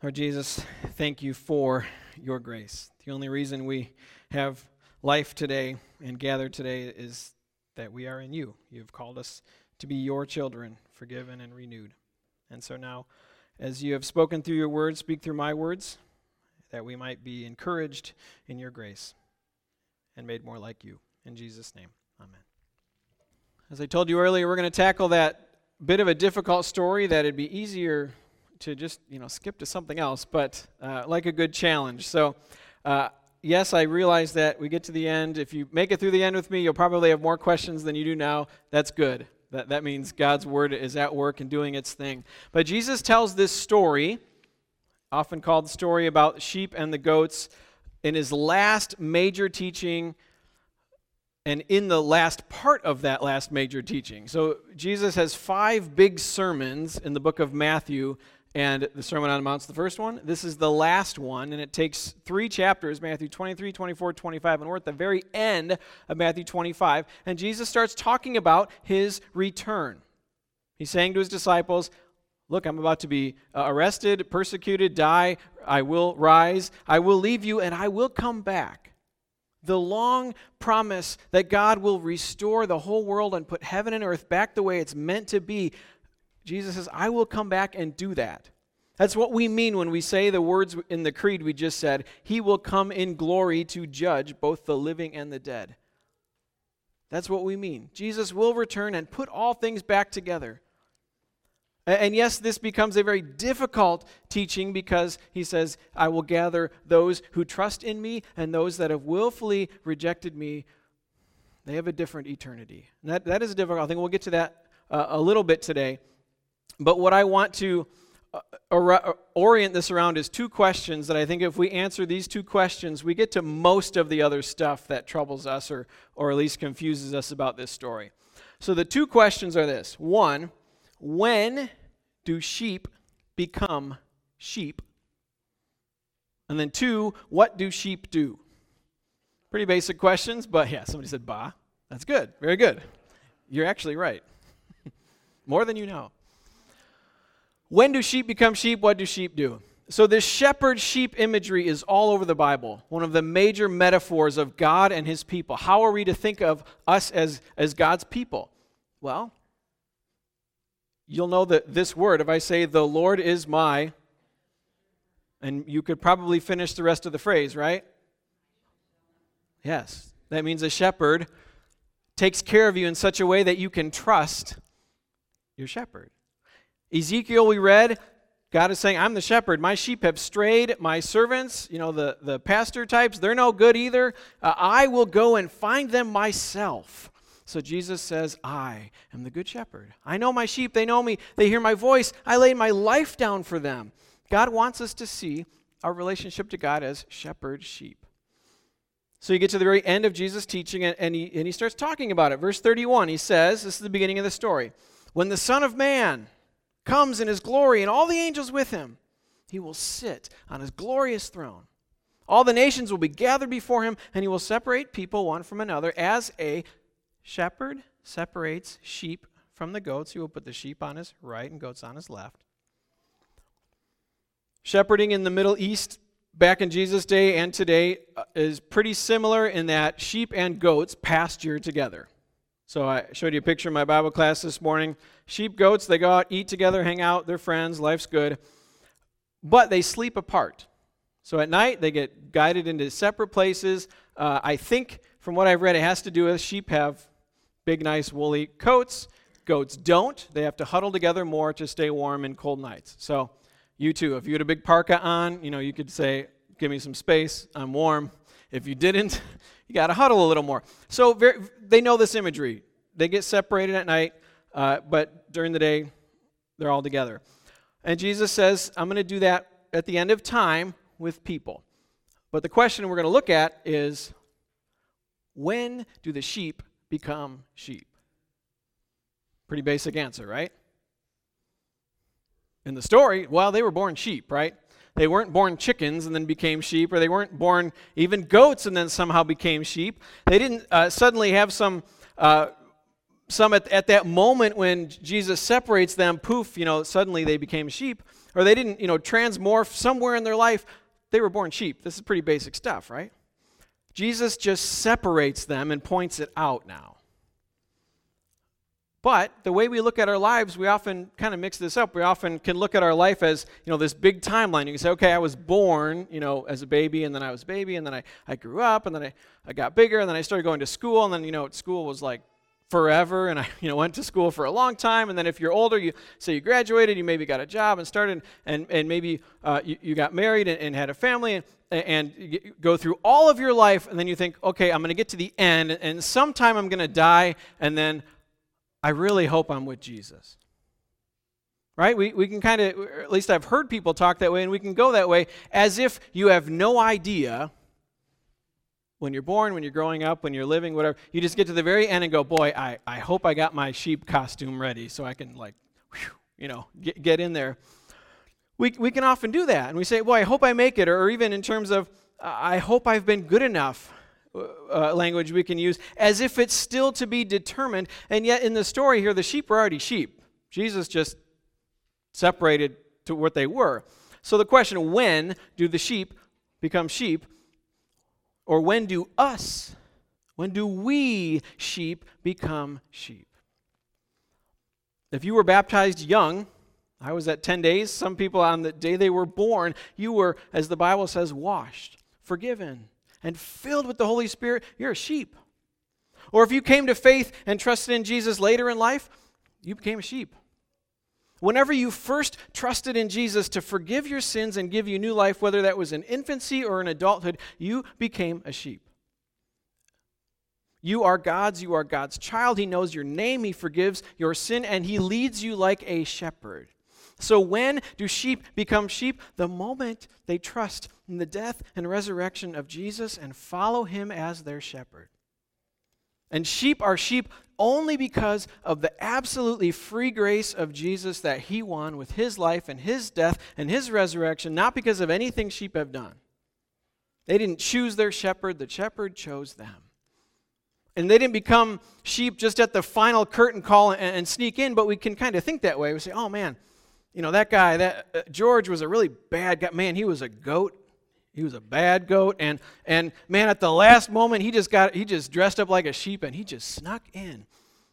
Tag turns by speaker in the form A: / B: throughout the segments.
A: Lord Jesus, thank you for your grace. The only reason we have life today and gathered today is that we are in you. You've called us to be your children, forgiven and renewed. And so now, as you have spoken through your words, speak through my words, that we might be encouraged in your grace and made more like you. In Jesus' name, amen. As I told you earlier, we're going to tackle that bit of a difficult story that it'd be easier to just, skip to something else, but like a good challenge. So, yes, I realize that we get to the end. If you make it through the end with me, you'll probably have more questions than you do now. That's good. That means God's word is at work and doing its thing. But Jesus tells this story, often called the story about sheep and the goats, in his last major teaching and in the last part of that last major teaching. So Jesus has 5 big sermons in the book of Matthew, and the Sermon on the Mount's the first one. This is the last one, and it takes 3 chapters, Matthew 23, 24, 25, and we're at the very end of Matthew 25, and Jesus starts talking about his return. He's saying to his disciples, look, I'm about to be arrested, persecuted, die, I will rise, I will leave you, and I will come back. The long promise that God will restore the whole world and put heaven and earth back the way it's meant to be, Jesus says, I will come back and do that. That's what we mean when we say the words in the creed we just said, he will come in glory to judge both the living and the dead. That's what we mean. Jesus will return and put all things back together. And yes, this becomes a very difficult teaching because he says, I will gather those who trust in me and those that have willfully rejected me. They have a different eternity. And that is a difficult thing. We'll get to that a little bit today. But what I want to orient this around is 2 questions that I think if we answer these 2 questions, we get to most of the other stuff that troubles us or at least confuses us about this story. So the 2 questions are this. 1, when do sheep become sheep? And then 2, what do sheep do? Pretty basic questions, but yeah, somebody said, bah. That's good. Very good. You're actually right. More than you know. When do sheep become sheep? What do sheep do? So this shepherd-sheep imagery is all over the Bible, one of the major metaphors of God and his people. How are we to think of us as God's people? Well, you'll know that this word, if I say, the Lord is my, and you could probably finish the rest of the phrase, right? Yes. That means a shepherd takes care of you in such a way that you can trust your shepherd. Ezekiel, we read, God is saying, I'm the shepherd. My sheep have strayed. My servants, the pastor types, they're no good either. I will go and find them myself. So Jesus says, I am the good shepherd. I know my sheep. They know me. They hear my voice. I lay my life down for them. God wants us to see our relationship to God as shepherd-sheep. So you get to the very end of Jesus' teaching, and he starts talking about it. Verse 31, he says, this is the beginning of the story, when the Son of Man comes in his glory and all the angels with him, he will sit on his glorious throne. All the nations will be gathered before him, and he will separate people one from another as a shepherd separates sheep from the goats. He will put the sheep on his right and goats on his left. Shepherding in the Middle East back in Jesus' day and today is pretty similar in that sheep and goats pasture together. So I showed you a picture in my Bible class this morning. Sheep, goats, they go out, eat together, hang out, they're friends, life's good. But they sleep apart. So at night, they get guided into separate places. I think, from what I've read, it has to do with sheep have big, nice, woolly coats. Goats don't. They have to huddle together more to stay warm in cold nights. So you too, if you had a big parka on, you could say, give me some space, I'm warm. If you didn't, you got to huddle a little more. So they know this imagery. They get separated at night, but during the day, they're all together. And Jesus says, I'm going to do that at the end of time with people. But the question we're going to look at is, when do the sheep become sheep? Pretty basic answer, right? In the story, well, they were born sheep, right? They weren't born chickens and then became sheep, or they weren't born even goats and then somehow became sheep. They didn't suddenly have some at that moment when Jesus separates them, poof, suddenly they became sheep. or they didn't, transmorph somewhere in their life. They were born sheep. This is pretty basic stuff, right? Jesus just separates them and points it out now. But the way we look at our lives, we often kind of mix this up. We often can look at our life as, this big timeline. You can say, okay, I was born, as a baby, and then I was a baby, and then I grew up, and then I got bigger, and then I started going to school, and then, school was like forever, and I went to school for a long time, and then if you're older, you graduated, you maybe got a job and started, and maybe you got married and had a family, and you go through all of your life, and then you think, okay, I'm going to get to the end, and sometime I'm going to die, and then I really hope I'm with Jesus. Right? We can kind of, at least I've heard people talk that way, and we can go that way as if you have no idea when you're born, when you're growing up, when you're living, whatever. You just get to the very end and go, boy, I hope I got my sheep costume ready so I can get in there. We can often do that, and we say, boy, I hope I make it, or even in terms of, I hope I've been good enough. Language we can use as if it's still to be determined, and yet in the story here the sheep were already sheep. Jesus just separated to what they were. So the question, when do the sheep become sheep, or when do we sheep become sheep? If you were baptized young, I was at 10 days, some people on the day they were born, you were, as the Bible says, washed, forgiven, and filled with the Holy Spirit, you're a sheep. Or if you came to faith and trusted in Jesus later in life, you became a sheep. Whenever you first trusted in Jesus to forgive your sins and give you new life, whether that was in infancy or in adulthood, you became a sheep. You are God's child. He knows your name, He forgives your sin, and He leads you like a shepherd. So when do sheep become sheep? The moment they trust in the death and resurrection of Jesus and follow Him as their shepherd. And sheep are sheep only because of the absolutely free grace of Jesus that He won with His life and His death and His resurrection, not because of anything sheep have done. They didn't choose their shepherd, the shepherd chose them. And they didn't become sheep just at the final curtain call and sneak in, but we can kind of think that way. We say, oh man, that guy, George was a really bad guy. Man, he was a goat. He was a bad goat. And man, at the last moment, he just dressed up like a sheep and he just snuck in.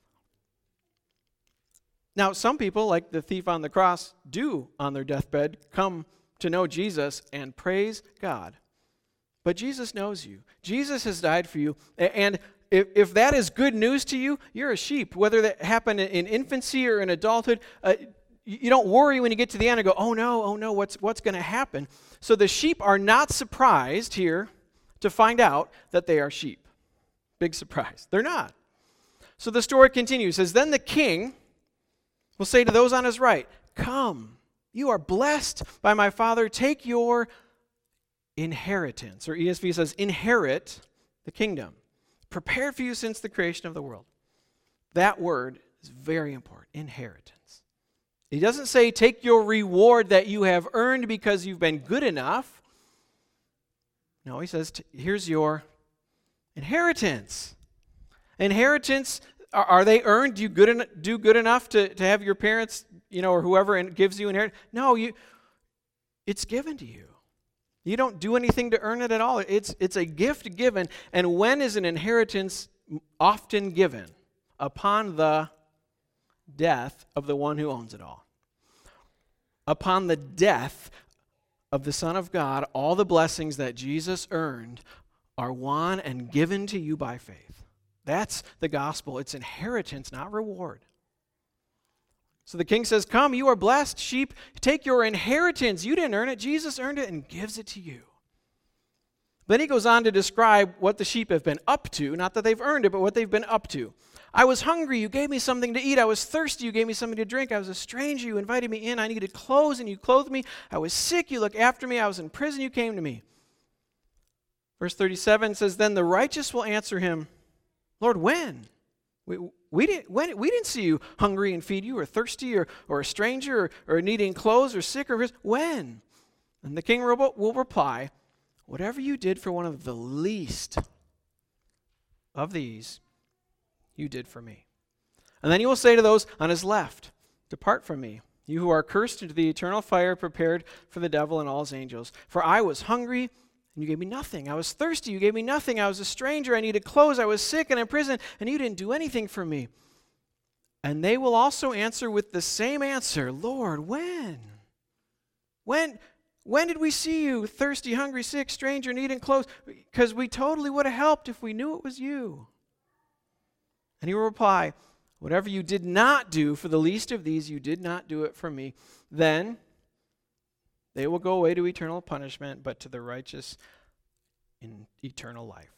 A: Now, some people, like the thief on the cross, do on their deathbed come to know Jesus and praise God. But Jesus knows you. Jesus has died for you. And if that is good news to you, you're a sheep. Whether that happened in infancy or in adulthood, you don't worry when you get to the end and go, oh no, what's going to happen? So the sheep are not surprised here to find out that they are sheep. Big surprise. They're not. So the story continues. It says, then the king will say to those on his right, come, you are blessed by my Father. Take your inheritance. Or ESV says, inherit the kingdom. Prepared for you since the creation of the world. That word is very important. Inheritance. He doesn't say take your reward that you have earned because you've been good enough. No, he says here's your inheritance. Inheritance, are they earned? Do you do good enough to have your parents, or whoever gives you inheritance? No, it's given to you. You don't do anything to earn it at all. It's a gift given. And when is an inheritance often given? Upon the death of the one who owns it all. Upon the death of the Son of God, all the blessings that Jesus earned are won and given to you by faith. That's the gospel. It's inheritance, not reward. So the king says, come, you are blessed, sheep. Take your inheritance. You didn't earn it. Jesus earned it and gives it to you. Then he goes on to describe what the sheep have been up to. Not that they've earned it, but what they've been up to. I was hungry, you gave me something to eat. I was thirsty, you gave me something to drink. I was a stranger, you invited me in. I needed clothes, and you clothed me. I was sick, you looked after me. I was in prison, you came to me. Verse 37 says, then the righteous will answer him, Lord, when? We didn't see you hungry and feed you, or thirsty, or a stranger, or needing clothes, or sick, or when? And the king will reply, whatever you did for one of the least of these, you did for me. And then he will say to those on his left, depart from me, you who are cursed, into the eternal fire prepared for the devil and all his angels. For I was hungry, and you gave me nothing. I was thirsty, you gave me nothing. I was a stranger, I needed clothes. I was sick and in prison, and you didn't do anything for me. And they will also answer with the same answer, Lord, when? When did we see you thirsty, hungry, sick, stranger, needing clothes? Because we totally would have helped if we knew it was you. And he will reply, whatever you did not do for the least of these, you did not do it for me. Then they will go away to eternal punishment, but to the righteous in eternal life.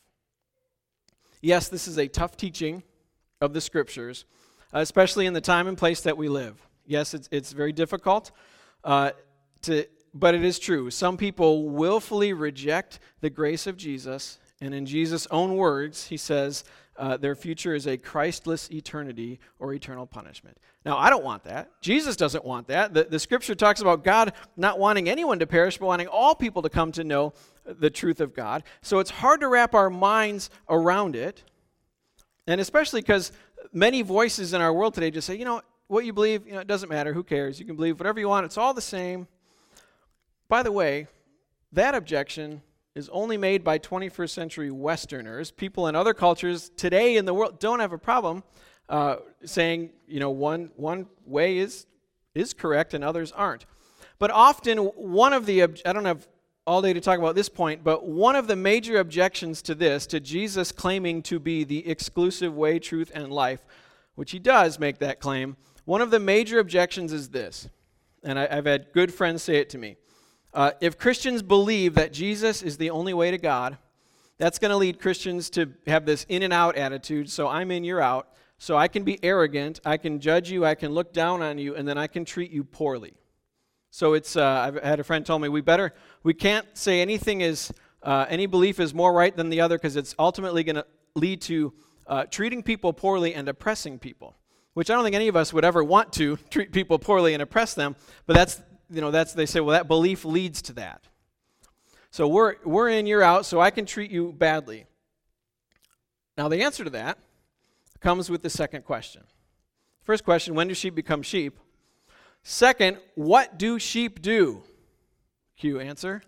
A: Yes, this is a tough teaching of the Scriptures, especially in the time and place that we live. Yes, it's very difficult, but it is true. Some people willfully reject the grace of Jesus, and in Jesus' own words, he says, their future is a Christless eternity or eternal punishment. Now, I don't want that. Jesus doesn't want that. The Scripture talks about God not wanting anyone to perish, but wanting all people to come to know the truth of God. So it's hard to wrap our minds around it, and especially because many voices in our world today just say, what you believe, it doesn't matter. Who cares? You can believe whatever you want. It's all the same. By the way, that objection is only made by 21st century Westerners. People in other cultures today in the world don't have a problem saying, one way is correct and others aren't. But often one of the, I don't have all day to talk about this point, but one of the major objections to this, to Jesus claiming to be the exclusive way, truth, and life, which he does make that claim, one of the major objections is this, and I've had good friends say it to me. If Christians believe that Jesus is the only way to God, that's going to lead Christians to have this in and out attitude, so I'm in, you're out, so I can be arrogant, I can judge you, I can look down on you, and then I can treat you poorly. So it's, I've had a friend tell me, we can't say any belief is more right than the other because it's ultimately going to lead to treating people poorly and oppressing people, which I don't think any of us would ever want to treat people poorly and oppress them, but they say, well, that belief leads to that. So we're in, you're out, so I can treat you badly. Now, the answer to that comes with the second question. First question, when do sheep become sheep? Second, what do sheep do? Q, answer.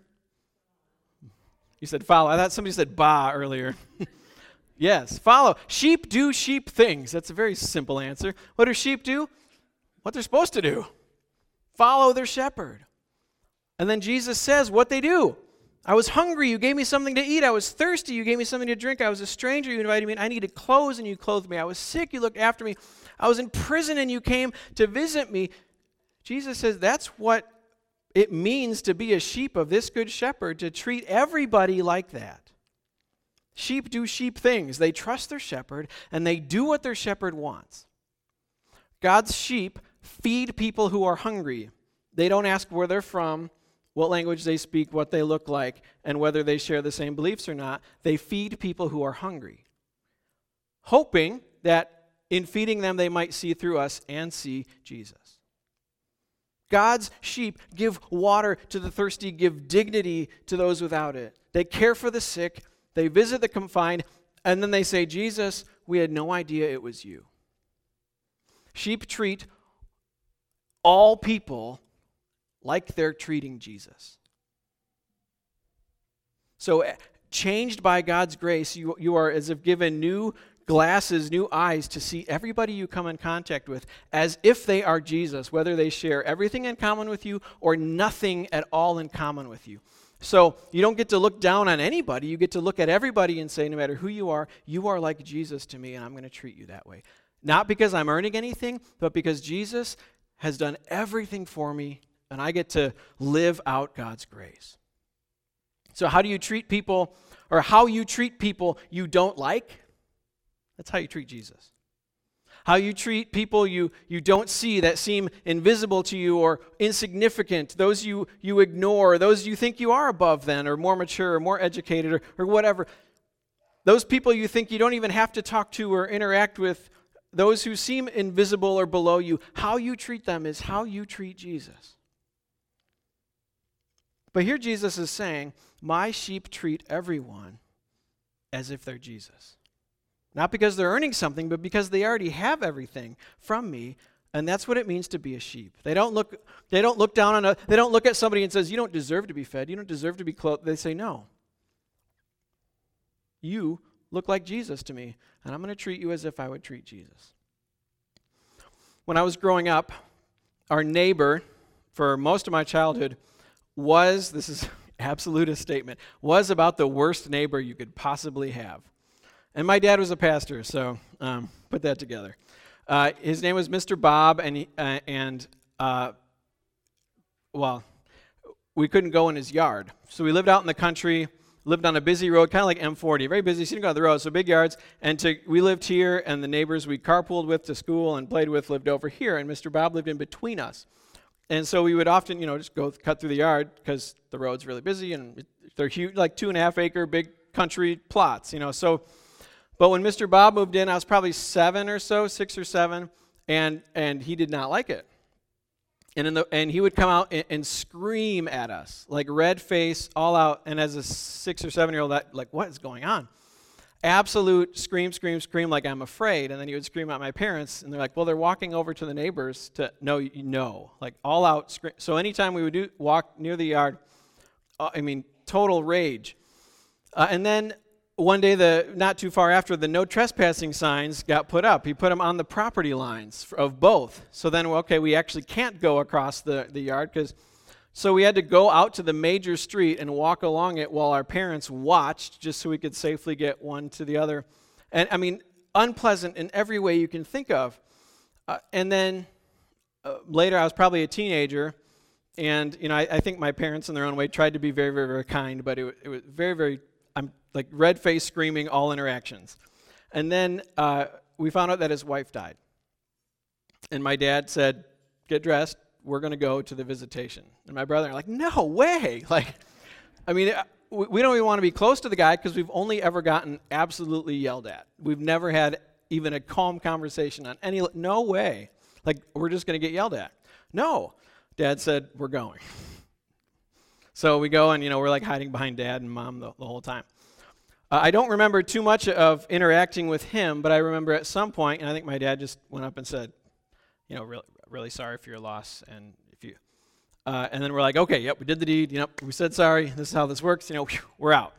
A: You said follow. I thought somebody said ba earlier. Yes, follow. Sheep do sheep things. That's a very simple answer. What do sheep do? What they're supposed to do. Follow their shepherd. And then Jesus says what they do. I was hungry, you gave me something to eat. I was thirsty, you gave me something to drink. I was a stranger, you invited me in. I needed clothes, and you clothed me. I was sick, you looked after me. I was in prison, and you came to visit me. Jesus says that's what it means to be a sheep of this good shepherd, to treat everybody like that. Sheep do sheep things. They trust their shepherd, and they do what their shepherd wants. God's sheep feed people who are hungry. They don't ask where they're from, what language they speak, what they look like, and whether they share the same beliefs or not. They feed people who are hungry, hoping that in feeding them they might see through us and see Jesus. God's sheep give water to the thirsty, give dignity to those without it. They care for the sick, they visit the confined, and then they say, Jesus, we had no idea it was you. Sheep treat all people like they're treating Jesus. So, changed by God's grace, you are as if given new glasses, new eyes to see everybody you come in contact with as if they are Jesus, whether they share everything in common with you or nothing at all in common with you. So you don't get to look down on anybody. You get to look at everybody and say, no matter who you are like Jesus to me, and I'm going to treat you that way. Not because I'm earning anything, but because Jesus has done everything for me, and I get to live out God's grace. So how do you treat people, or how you treat people you don't like? That's how you treat Jesus. How you treat people you don't see, that seem invisible to you or insignificant, those you ignore, those you think you are above then, or more mature, or more educated, or whatever. Those people you think you don't even have to talk to or interact with, those who seem invisible or below you, how you treat them is how you treat Jesus. But here Jesus is saying, my sheep treat everyone as if they're Jesus. Not because they're earning something, but because they already have everything from me, And that's what it means to be a sheep. They don't look down on they don't look at somebody and says, you don't deserve to be fed, you don't deserve to be clothed. They say, no. You look like Jesus to me, and I'm going to treat you as if I would treat Jesus. When I was growing up, our neighbor for most of my childhood was, this is absolute statement, was about the worst neighbor you could possibly have. And my dad was a pastor, so put that together. His name was Mr. Bob, and we couldn't go in his yard. So we lived out in the country, lived on a busy road, kind of like M40, very busy, so you didn't go on the road, so big yards. And we lived here, and the neighbors we carpooled with to school and played with lived over here, and Mr. Bob lived in between us. And so we would often, just go cut through the yard because the road's really busy, and they're huge, like 2.5 acre big country plots, So, but when Mr. Bob moved in, I was probably 6 or 7, and he did not like it. And he would come out and scream at us, like red face, all out. And as a 6 or 7-year-old, like, what is going on? Absolute scream, like I'm afraid. And then he would scream at my parents, and they're like, well, they're walking over to the neighbors to, no, like all out scream. So anytime we would walk near the yard, total rage. And then one day, not too far after, the no trespassing signs got put up. He put them on the property lines of both. So then, we actually can't go across the yard so we had to go out to the major street and walk along it while our parents watched, just so we could safely get one to the other. And unpleasant in every way you can think of. And then later, I was probably a teenager, and I think my parents, in their own way, tried to be very, very, very kind, but it was very, very. I'm like red face screaming all interactions. And then we found out that his wife died. And my dad said, get dressed, we're going to go to the visitation. And my brother and I are like, no way. We don't even want to be close to the guy because we've only ever gotten absolutely yelled at. We've never had even a calm conversation on no way. We're just going to get yelled at. No. Dad said, we're going. So we go, and, we're hiding behind Dad and Mom the whole time. I don't remember too much of interacting with him, but I remember at some point, and I think my dad just went up and said, really, really sorry for your loss, and and then we're like, okay, yep, we did the deed, we said sorry, this is how this works, we're out.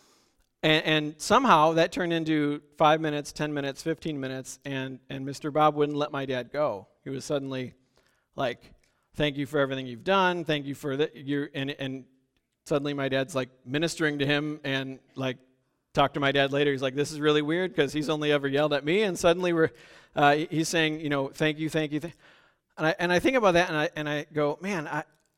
A: And somehow that turned into 5 minutes, 10 minutes, 15 minutes, and Mr. Bob wouldn't let my dad go. He was suddenly like, thank you for everything you've done. Thank you for and suddenly my dad's ministering to him, and talked to my dad later. He's like, this is really weird because he's only ever yelled at me, and suddenly he's saying, thank you. And I think about that, and I go, man,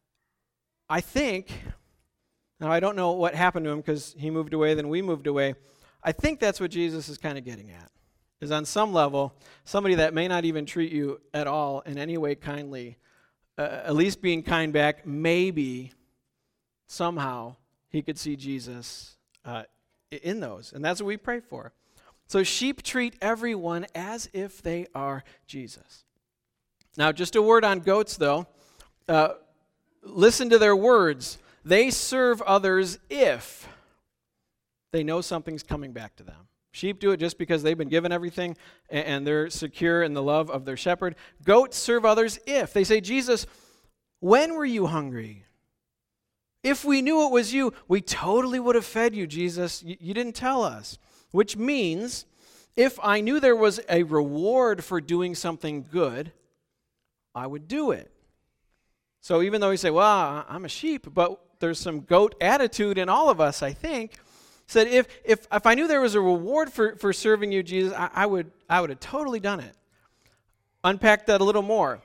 A: I think, now I don't know what happened to him because he moved away, then we moved away. I think that's what Jesus is kind of getting at, is on some level, somebody that may not even treat you at all in any way kindly, at least being kind back, maybe somehow he could see Jesus in those. And that's what we pray for. So sheep treat everyone as if they are Jesus. Now, just a word on goats, though. Listen to their words. They serve others if they know something's coming back to them. Sheep do it just because they've been given everything and they're secure in the love of their shepherd. Goats serve others if. They say, Jesus, when were you hungry? If we knew it was you, we totally would have fed you, Jesus. You didn't tell us. Which means, if I knew there was a reward for doing something good, I would do it. So even though we say, well, I'm a sheep, but there's some goat attitude in all of us, I think, said if I knew there was a reward for serving you, Jesus, I would have totally done it. Unpack that a little more.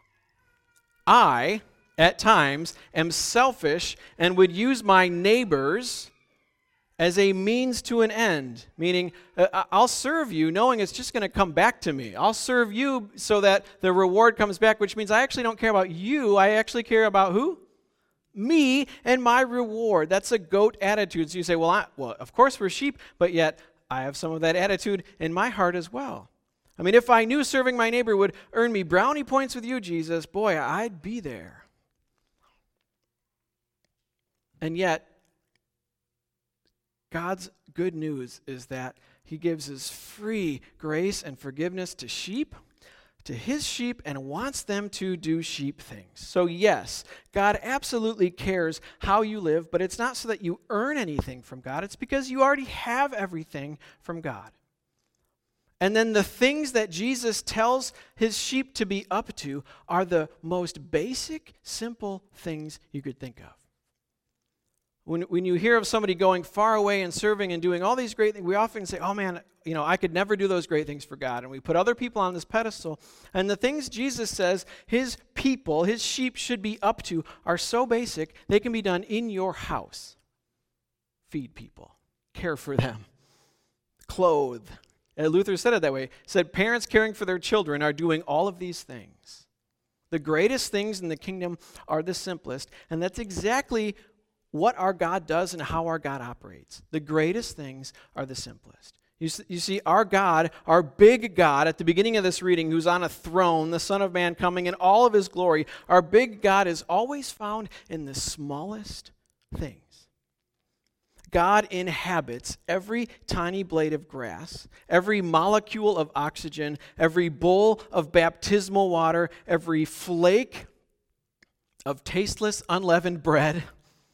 A: I, at times, am selfish and would use my neighbors as a means to an end, meaning I'll serve you knowing it's just going to come back to me. I'll serve you so that the reward comes back, which means I actually don't care about you. I actually care about who? Me and my reward. That's a goat attitude. So you say, well, of course we're sheep, but yet I have some of that attitude in my heart as well. I mean, if I knew serving my neighbor would earn me brownie points with you, Jesus, boy, I'd be there. And yet, God's good news is that he gives his free grace and forgiveness to sheep to his sheep and wants them to do sheep things. So yes, God absolutely cares how you live, but it's not so that you earn anything from God. It's because you already have everything from God. And then the things that Jesus tells his sheep to be up to are the most basic, simple things you could think of. When you hear of somebody going far away and serving and doing all these great things, we often say, oh man, I could never do those great things for God. And we put other people on this pedestal. And the things Jesus says his people, his sheep should be up to are so basic, they can be done in your house. Feed people, care for them, clothe. Luther said it that way. He said parents caring for their children are doing all of these things. The greatest things in the kingdom are the simplest. And that's exactly what our God does and how our God operates. The greatest things are the simplest. You see, our God, our big God, at the beginning of this reading, who's on a throne, the Son of Man coming in all of his glory, our big God is always found in the smallest things. God inhabits every tiny blade of grass, every molecule of oxygen, every bowl of baptismal water, every flake of tasteless, unleavened bread.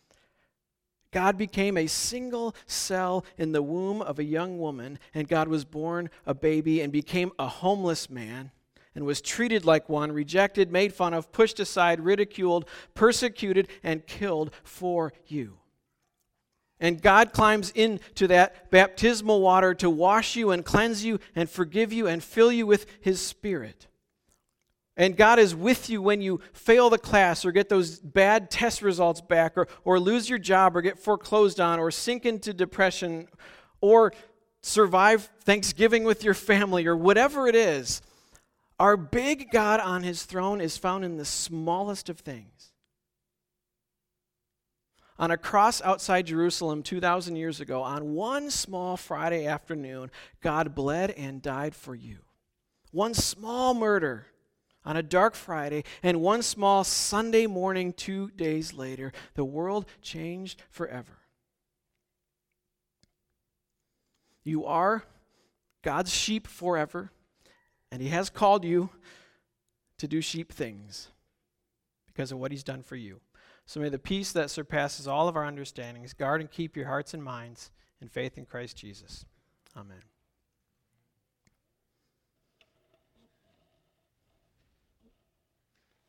A: God became a single cell in the womb of a young woman, and God was born a baby and became a homeless man and was treated like one, rejected, made fun of, pushed aside, ridiculed, persecuted, and killed for you. And God climbs into that baptismal water to wash you and cleanse you and forgive you and fill you with his Spirit. And God is with you when you fail the class or get those bad test results back or lose your job or get foreclosed on or sink into depression or survive Thanksgiving with your family or whatever it is. Our big God on his throne is found in the smallest of things. On a cross outside Jerusalem 2,000 years ago, on one small Friday afternoon, God bled and died for you. One small murder on a dark Friday, and one small Sunday morning 2 days later, the world changed forever. You are God's sheep forever, and he has called you to do sheep things because of what he's done for you. So may the peace that surpasses all of our understandings guard and keep your hearts and minds in faith in Christ Jesus. Amen.